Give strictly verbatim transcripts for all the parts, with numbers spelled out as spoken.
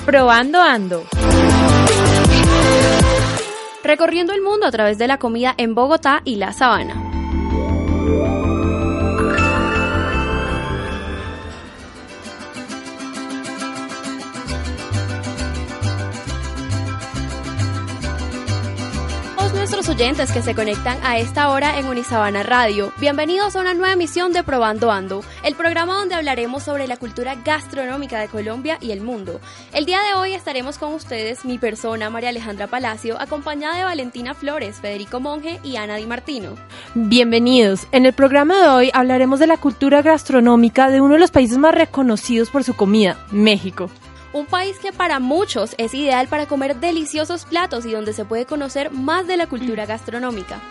Probando Ando. Recorriendo el mundo a través de la comida en Bogotá y la Sabana. Nuestros oyentes que se conectan a esta hora en Unisabana Radio. Bienvenidos a una nueva emisión de Probando Ando, el programa donde hablaremos sobre la cultura gastronómica de Colombia y el mundo. El día de hoy estaremos con ustedes, mi persona, María Alejandra Palacio, acompañada de Valentina Flores, Federico Monge y Ana Di Martino. Bienvenidos. En el programa de hoy hablaremos de la cultura gastronómica de uno de los países más reconocidos por su comida, México. Un país que para muchos es ideal para comer deliciosos platos y donde se puede conocer más de la cultura gastronómica.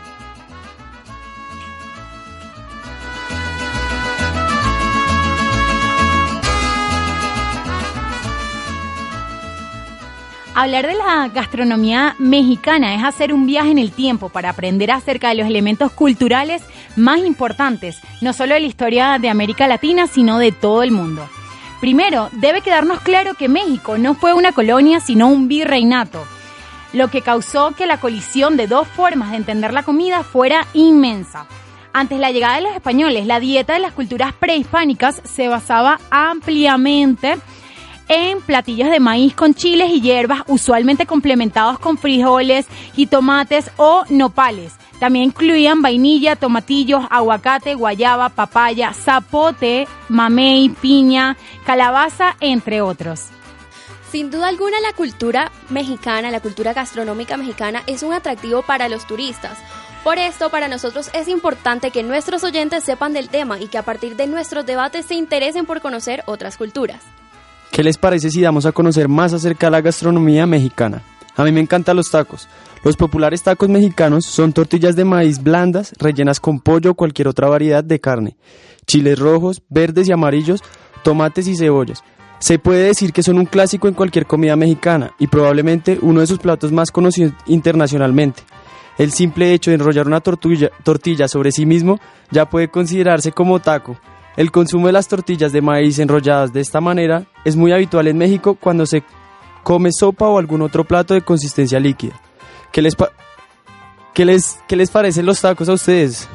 Hablar de la gastronomía mexicana es hacer un viaje en el tiempo para aprender acerca de los elementos culturales más importantes, no solo de la historia de América Latina, sino de todo el mundo. Primero, debe quedarnos claro que México no fue una colonia, sino un virreinato, lo que causó que la colisión de dos formas de entender la comida fuera inmensa. Antes la llegada de los españoles, la dieta de las culturas prehispánicas se basaba ampliamente en platillos de maíz con chiles y hierbas, usualmente complementados con frijoles, jitomates o nopales. También incluían vainilla, tomatillos, aguacate, guayaba, papaya, zapote, mamey, piña, calabaza, entre otros. Sin duda alguna, la cultura mexicana, la cultura gastronómica mexicana es un atractivo para los turistas. Por esto, para nosotros es importante que nuestros oyentes sepan del tema y que a partir de nuestros debates se interesen por conocer otras culturas. ¿Qué les parece si damos a conocer más acerca de la gastronomía mexicana? A mí me encantan los tacos. Los populares tacos mexicanos son tortillas de maíz blandas, rellenas con pollo o cualquier otra variedad de carne, chiles rojos, verdes y amarillos, tomates y cebollas. Se puede decir que son un clásico en cualquier comida mexicana y probablemente uno de sus platos más conocidos internacionalmente. El simple hecho de enrollar una tortilla, tortilla sobre sí mismo ya puede considerarse como taco. El consumo de las tortillas de maíz enrolladas de esta manera es muy habitual en México cuando se come sopa o algún otro plato de consistencia líquida. ¿Qué les, pa- qué les, qué les parecen los tacos a ustedes?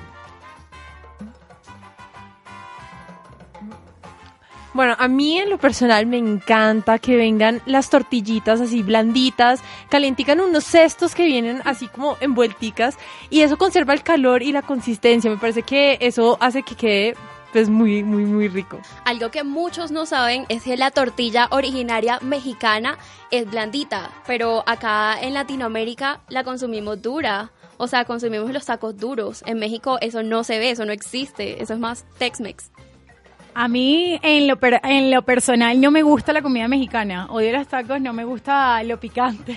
Bueno, a mí en lo personal me encanta que vengan las tortillitas así blanditas, calienticas en unos cestos que vienen así como envuelticas y eso conserva el calor y la consistencia. Me parece que eso hace que quede pues muy, muy, muy rico. Algo que muchos no saben es que la tortilla originaria mexicana es blandita, pero acá en Latinoamérica la consumimos dura. O sea, consumimos los tacos duros. En México eso no se ve, eso no existe. Eso es más Tex-Mex. A mí, en lo, per- en lo personal, no me gusta la comida mexicana. Odio los tacos, no me gusta lo picante.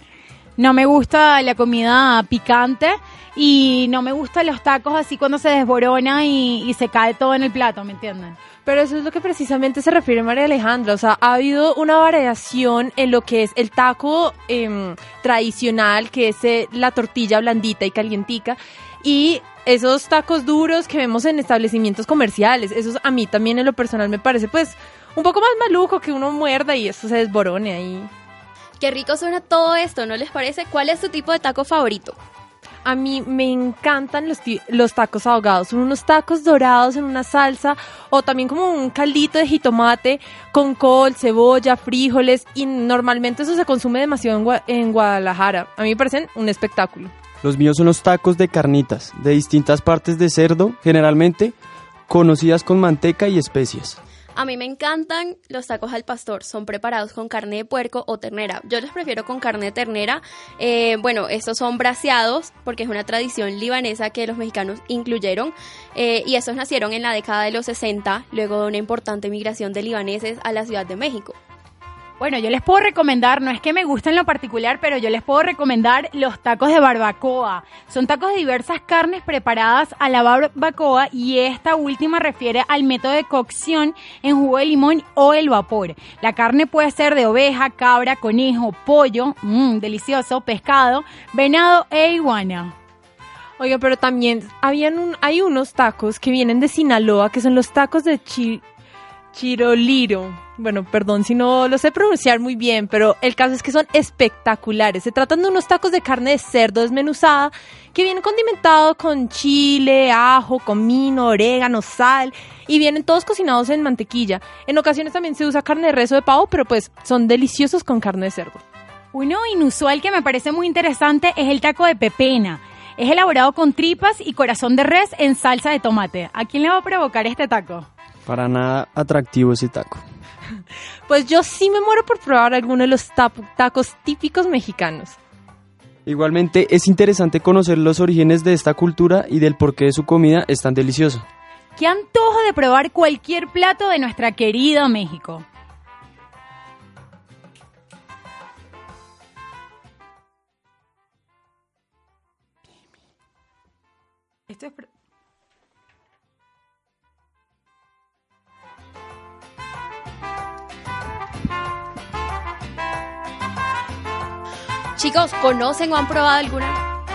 No me gusta la comida picante y no me gustan los tacos así cuando se desborona y, y se cae todo en el plato, ¿me entienden? Pero eso es lo que precisamente se refiere María Alejandra, o sea, ha habido una variación en lo que es el taco eh, tradicional, que es eh, la tortilla blandita y calientica, y esos tacos duros que vemos en establecimientos comerciales. Eso a mí también en lo personal me parece pues un poco más maluco que uno muerda y eso se desborone ahí. Qué rico suena todo esto, ¿no les parece? ¿Cuál es tu tipo de taco favorito? A mí me encantan los, ti- los tacos ahogados. Son unos tacos dorados en una salsa o también como un caldito de jitomate con col, cebolla, frijoles, y normalmente eso se consume demasiado en, Gua- en Guadalajara. A mí me parecen un espectáculo. Los míos son los tacos de carnitas, de distintas partes de cerdo, generalmente conocidas con manteca y especias. A mí me encantan los tacos al pastor, son preparados con carne de puerco o ternera. Yo los prefiero con carne de ternera. Eh, bueno, estos son braseados porque es una tradición libanesa que los mexicanos incluyeron eh, y estos nacieron en la década de los sesenta, luego de una importante migración de libaneses a la Ciudad de México. Bueno, yo les puedo recomendar, no es que me gusten en lo particular, pero yo les puedo recomendar los tacos de barbacoa. Son tacos de diversas carnes preparadas a la barbacoa y esta última refiere al método de cocción en jugo de limón o el vapor. La carne puede ser de oveja, cabra, conejo, pollo, mmm, delicioso, pescado, venado e iguana. Oiga, pero también habían un, hay unos tacos que vienen de Sinaloa, que son los tacos de chi, chiroliro. Bueno, perdón si no lo sé pronunciar muy bien, pero el caso es que son espectaculares. Se tratan de unos tacos de carne de cerdo desmenuzada que vienen condimentados con chile, ajo, comino, orégano, sal y vienen todos cocinados en mantequilla. En ocasiones también se usa carne de res o de pavo, pero pues son deliciosos con carne de cerdo. Uno inusual que me parece muy interesante es el taco de pepena. Es elaborado con tripas y corazón de res en salsa de tomate. ¿A quién le va a provocar este taco? Para nada atractivo ese taco. Pues yo sí me muero por probar alguno de los tacos típicos mexicanos. Igualmente es interesante conocer los orígenes de esta cultura y del porqué de su comida es tan delicioso. ¡Qué antojo de probar cualquier plato de nuestra querida México! Esto es... Chicos, ¿conocen o han probado alguna?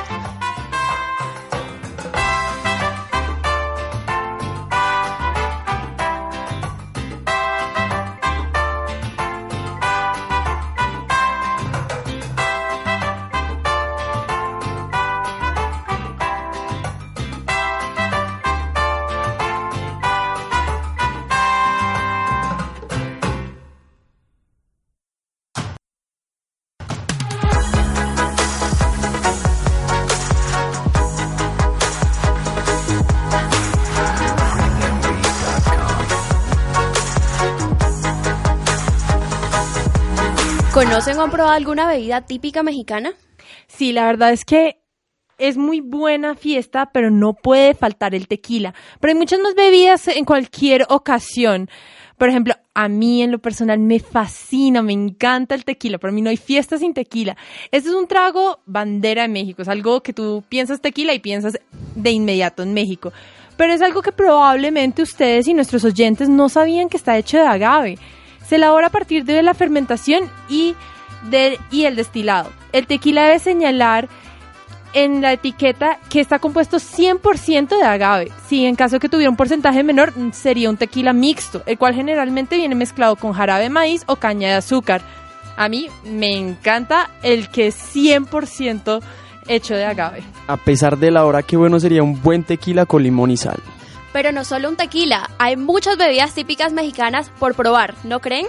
¿Conocen o han probado alguna bebida típica mexicana? Sí, la verdad es que es muy buena fiesta, pero no puede faltar el tequila. Pero hay muchas más bebidas en cualquier ocasión. Por ejemplo, a mí en lo personal me fascina, me encanta el tequila. Para mí no hay fiesta sin tequila. Este es un trago bandera de México. Es algo que tú piensas tequila y piensas de inmediato en México. Pero es algo que probablemente ustedes y nuestros oyentes no sabían que está hecho de agave. Se elabora a partir de la fermentación y, de, y el destilado. El tequila debe señalar en la etiqueta que está compuesto cien por ciento de agave. Si en caso que tuviera un porcentaje menor, sería un tequila mixto, el cual generalmente viene mezclado con jarabe de maíz o caña de azúcar. A mí me encanta el que es cien por ciento hecho de agave. A pesar de la hora, qué bueno sería un buen tequila con limón y sal. Pero no solo un tequila, hay muchas bebidas típicas mexicanas por probar, ¿no creen?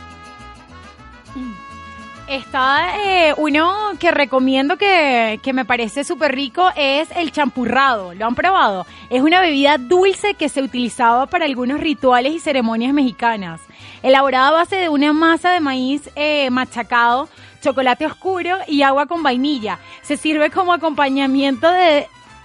Está eh, uno que recomiendo que, que me parece súper rico, es el champurrado. ¿Lo han probado? Es una bebida dulce que se utilizaba para algunos rituales y ceremonias mexicanas. Elaborada a base de una masa de maíz eh, machacado, chocolate oscuro y agua con vainilla. Se sirve como acompañamiento de...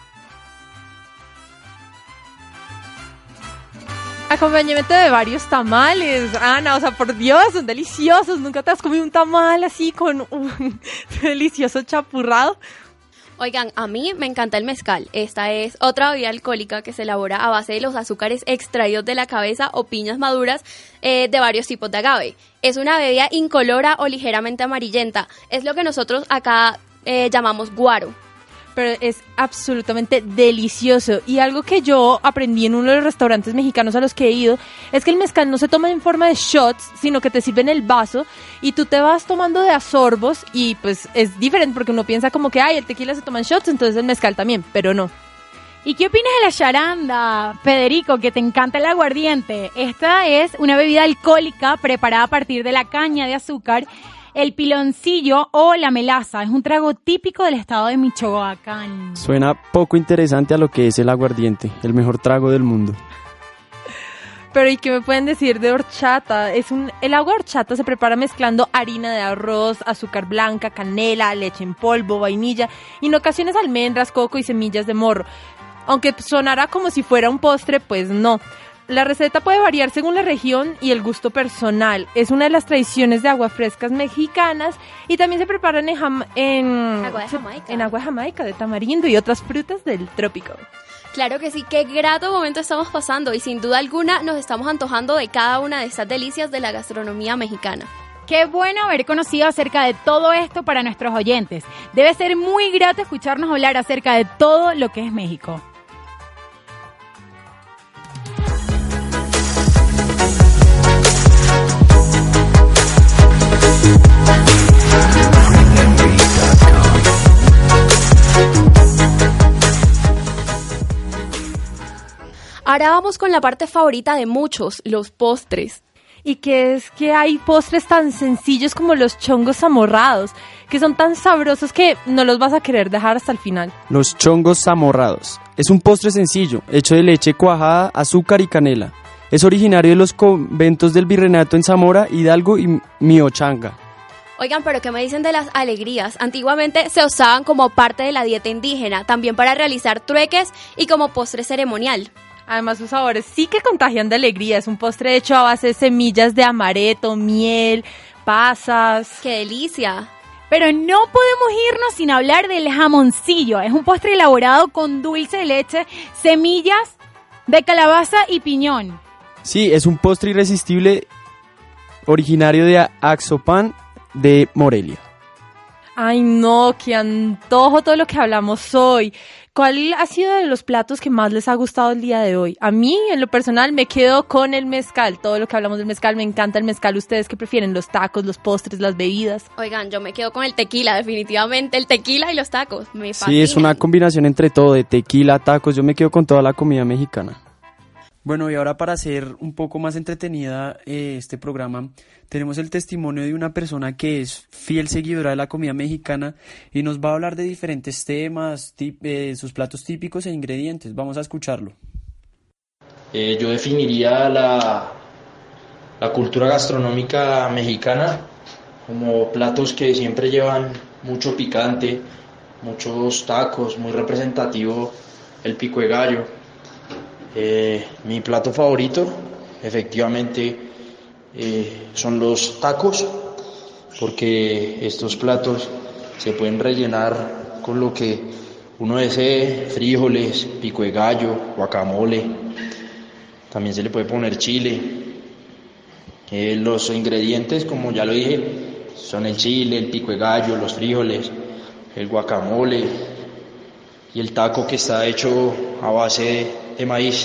Acompañamiento de varios tamales, Ana, o sea, por Dios, son deliciosos. ¿Nunca te has comido un tamal así con un delicioso chapurrado? Oigan, a mí me encanta el mezcal. Esta es otra bebida alcohólica que se elabora a base de los azúcares extraídos de la cabeza o piñas maduras eh, de varios tipos de agave. Es una bebida incolora o ligeramente amarillenta. Es lo que nosotros acá eh, llamamos guaro. Pero es absolutamente delicioso. Y algo que yo aprendí en uno de los restaurantes mexicanos a los que he ido es que el mezcal no se toma en forma de shots, sino que te sirven el vaso y tú te vas tomando de a sorbos. Y pues es diferente porque uno piensa como que ay, el tequila se toma en shots, entonces el mezcal también, pero no. ¿Y qué opinas de la charanda, Federico, que te encanta el aguardiente? Esta es una bebida alcohólica preparada a partir de la caña de azúcar, el piloncillo o la melaza. Es un trago típico del estado de Michoacán. Suena poco interesante a lo que es el aguardiente, el mejor trago del mundo. Pero ¿y qué me pueden decir de horchata? Es un, el agua de horchata se prepara mezclando harina de arroz, azúcar blanca, canela, leche en polvo, vainilla y en ocasiones almendras, coco y semillas de morro. Aunque sonara como si fuera un postre, pues no. La receta puede variar según la región y el gusto personal. Es una de las tradiciones de aguas frescas mexicanas y también se preparan en, jam- en, agua de Jamaica. en agua de Jamaica, de tamarindo y otras frutas del trópico. Claro que sí, qué grato momento estamos pasando y sin duda alguna nos estamos antojando de cada una de estas delicias de la gastronomía mexicana. Qué bueno haber conocido acerca de todo esto para nuestros oyentes. Debe ser muy grato escucharnos hablar acerca de todo lo que es México. Ahora vamos con la parte favorita de muchos, los postres. Y que es que hay postres tan sencillos como los chongos zamorrados, que son tan sabrosos que no los vas a querer dejar hasta el final. Los chongos zamorrados. Es un postre sencillo, hecho de leche cuajada, azúcar y canela. Es originario de los conventos del Virreinato en Zamora, Hidalgo y Miochanga. Oigan, pero ¿qué me dicen de las alegrías? Antiguamente se usaban como parte de la dieta indígena, también para realizar trueques y como postre ceremonial. Además, sus sabores sí que contagian de alegría. Es un postre hecho a base de semillas de amaretto, miel, pasas. ¡Qué delicia! Pero no podemos irnos sin hablar del jamoncillo. Es un postre elaborado con dulce de leche, semillas de calabaza y piñón. Sí, es un postre irresistible originario de Axopan de Morelia. Ay, no, qué antojo todo lo que hablamos hoy. ¿Cuál ha sido de los platos que más les ha gustado el día de hoy? A mí, en lo personal, me quedo con el mezcal. Todo lo que hablamos del mezcal, me encanta el mezcal. ¿Ustedes qué prefieren? ¿Los tacos, los postres, las bebidas? Oigan, yo me quedo con el tequila, definitivamente. El tequila y los tacos, me fascinan. Sí, es una combinación entre todo, de tequila, tacos. Yo me quedo con toda la comida mexicana. Bueno, y ahora para hacer un poco más entretenida eh, este programa, tenemos el testimonio de una persona que es fiel seguidora de la comida mexicana y nos va a hablar de diferentes temas, tip, eh, sus platos típicos e ingredientes. Vamos a escucharlo. Eh, yo definiría la, la cultura gastronómica mexicana como platos que siempre llevan mucho picante, muchos tacos, muy representativo el pico de gallo. Eh, mi plato favorito, efectivamente, eh, son los tacos, porque estos platos se pueden rellenar con lo que uno desee: frijoles, pico de gallo, guacamole, también se le puede poner chile. Eh, los ingredientes, como ya lo dije, son el chile, el pico de gallo, los frijoles, el guacamole y el taco, que está hecho a base de de maíz.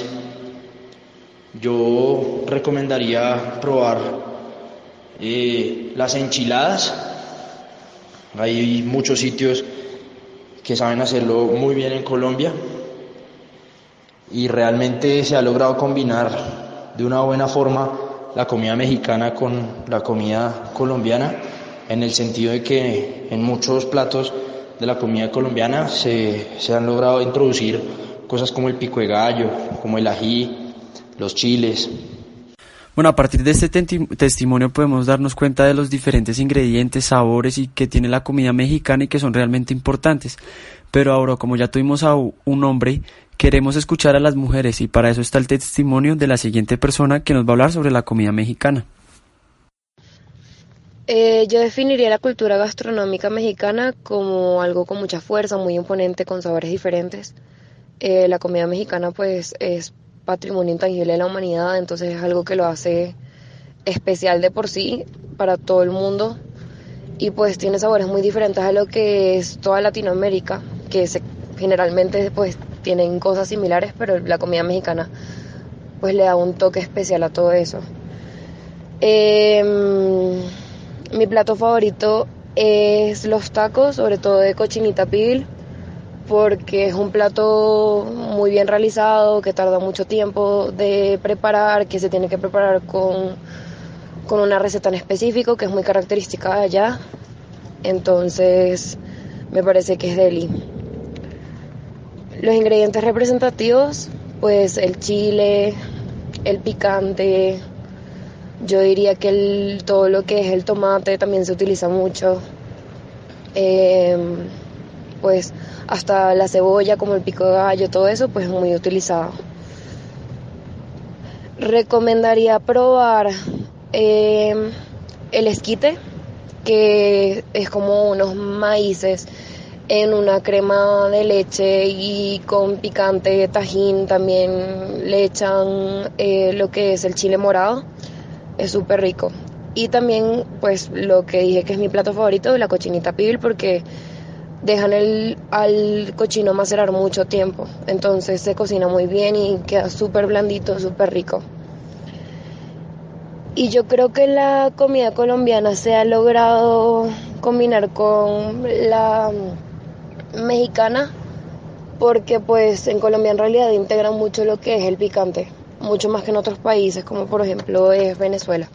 Yo recomendaría probar eh, las enchiladas. Hay muchos sitios que saben hacerlo muy bien en Colombia y realmente se ha logrado combinar de una buena forma la comida mexicana con la comida colombiana, en el sentido de que en muchos platos de la comida colombiana se, se han logrado introducir cosas como el pico de gallo, como el ají, los chiles. Bueno, a partir de este tenti- testimonio podemos darnos cuenta de los diferentes ingredientes, sabores y que tiene la comida mexicana y que son realmente importantes. Pero ahora, como ya tuvimos a un hombre, queremos escuchar a las mujeres y para eso está el testimonio de la siguiente persona que nos va a hablar sobre la comida mexicana. Eh, yo definiría la cultura gastronómica mexicana como algo con mucha fuerza, muy imponente, con sabores diferentes. Eh, la comida mexicana pues es patrimonio intangible de la humanidad, entonces es algo que lo hace especial de por sí para todo el mundo y pues tiene sabores muy diferentes a lo que es toda Latinoamérica, que se, generalmente pues tienen cosas similares, pero la comida mexicana pues le da un toque especial a todo eso. Eh, mi plato favorito es los tacos, sobre todo de cochinita pibil, porque es un plato muy bien realizado, que tarda mucho tiempo de preparar, que se tiene que preparar con, con una receta en específico, que es muy característica de allá. Entonces, me parece que es deli. Los ingredientes representativos, pues el chile, el picante, yo diría que el, todo lo que es el tomate también se utiliza mucho. Eh, pues hasta la cebolla, como el pico de gallo, todo eso pues es muy utilizado. Recomendaría probar eh, el esquite, que es como unos maíces en una crema de leche y con picante, tajín, también le echan eh, lo que es el chile morado, es súper rico. Y también pues lo que dije que es mi plato favorito, la cochinita pibil, porque dejan el, al cochino macerar mucho tiempo, entonces se cocina muy bien y queda súper blandito, súper rico. Y yo creo que la comida colombiana se ha logrado combinar con la mexicana porque pues en Colombia en realidad integran mucho lo que es el picante, mucho más que en otros países, como por ejemplo es Venezuela.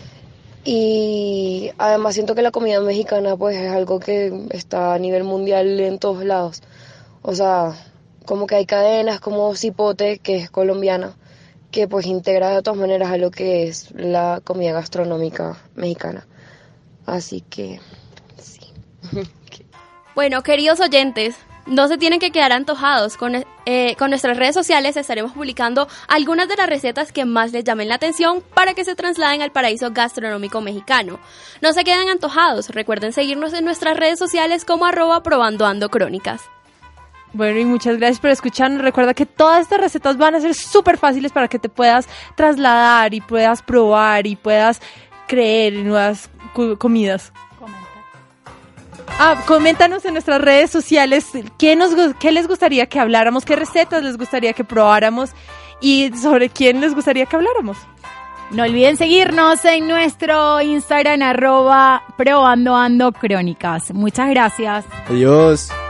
Y además siento que la comida mexicana pues es algo que está a nivel mundial en todos lados. O sea, como que hay cadenas como Cipote, que es colombiana, que pues integra de todas maneras a lo que es la comida gastronómica mexicana. Así que, sí. Bueno, queridos oyentes, no se tienen que quedar antojados. Con, eh, con nuestras redes sociales estaremos publicando algunas de las recetas que más les llamen la atención para que se trasladen al paraíso gastronómico mexicano. No se queden antojados, recuerden seguirnos en nuestras redes sociales como arroba probando ando crónicas. Bueno, y muchas gracias por escucharnos. Recuerda que todas estas recetas van a ser súper fáciles para que te puedas trasladar y puedas probar y puedas creer en nuevas cu- comidas. Ah, coméntanos en nuestras redes sociales qué, nos, qué les gustaría que habláramos, qué recetas les gustaría que probáramos y sobre quién les gustaría que habláramos. No olviden seguirnos en nuestro Instagram arroba probando ando crónicas. Muchas gracias. Adiós.